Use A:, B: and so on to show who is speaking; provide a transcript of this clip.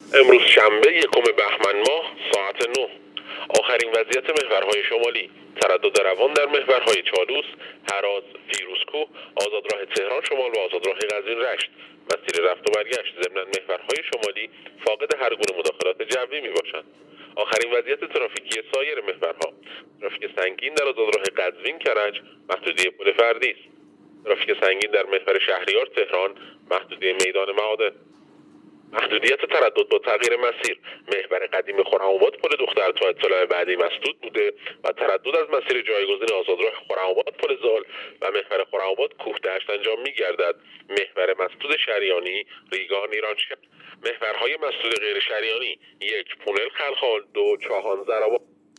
A: امروز شنبه 1 بهمن ماه ساعت 9. آخرین وضعیت محورهای شمالی: تردد روان در محورهای چالوس، هراز، فیروزکوه، آزادراه تهران شمال و آزادراه قزوین رشت. مسیر رفت و برگشت ضمن محورهای شمالی فاقد هر گونه مداخلات جوی می باشند. آخرین وضعیت ترافیکی سایر محورها: ترافیک سنگین در آزادراه قزوین کرج، محدوده پل فردی است. ترافیک سنگین در محور شهریار تهران، محدوده میدان معادن. محدودیت تردد با تغییر مسیر: محور قدیم خرم‌آباد پل دختر تا اطلاع بعدی مسدود بوده و تردد از مسیر جایگزین آزادراه خرم‌آباد پل زال و محور خرم‌آباد کوه دشت انجام می‌گردد. محور مسدود شریانی ریگان ایرانشهر. محورهای مسدود غیر شریانی: 1 پونل خلخال، 2 چاهان زرآباد.